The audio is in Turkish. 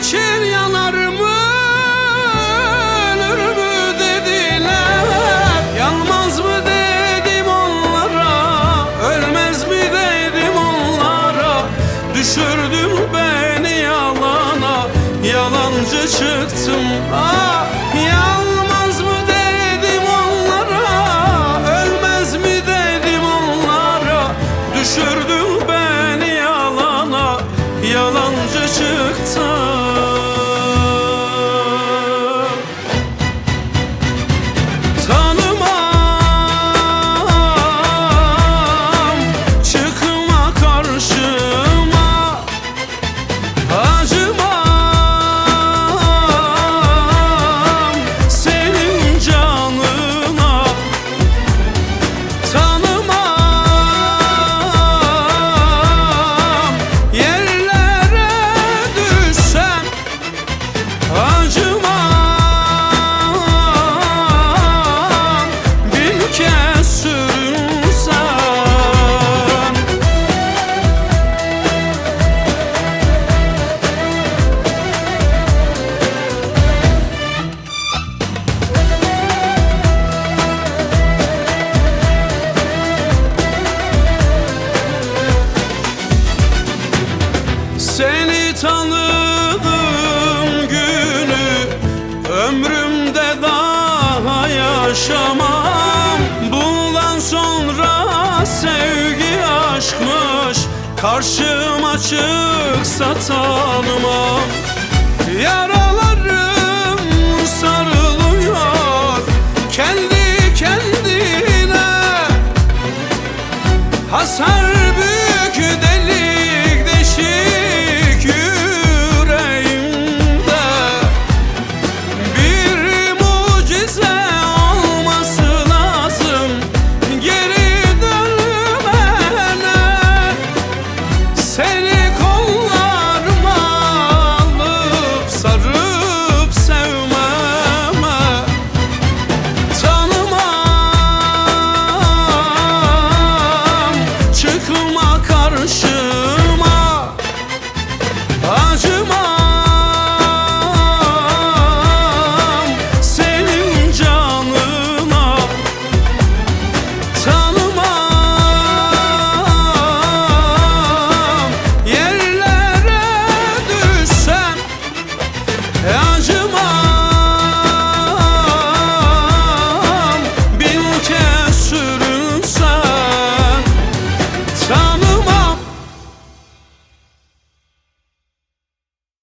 içer yanar mı, ölür mü dediler. Yanmaz mı dedim onlara, ölmez mi dedim onlara. Düşürdün beni yalana, yalancı çıktım. Ah, yanmaz mı dedim onlara, ölmez mi dedim onlara. Düşürdün beni yalana, yalancı çıktım. Seni tanıdığım günü ömrümde daha yaşamam. Bundan sonra sevgi aşkmış, karşıma çıksa tanımam. Yaralarım sarılıyor kendi kendine, hasar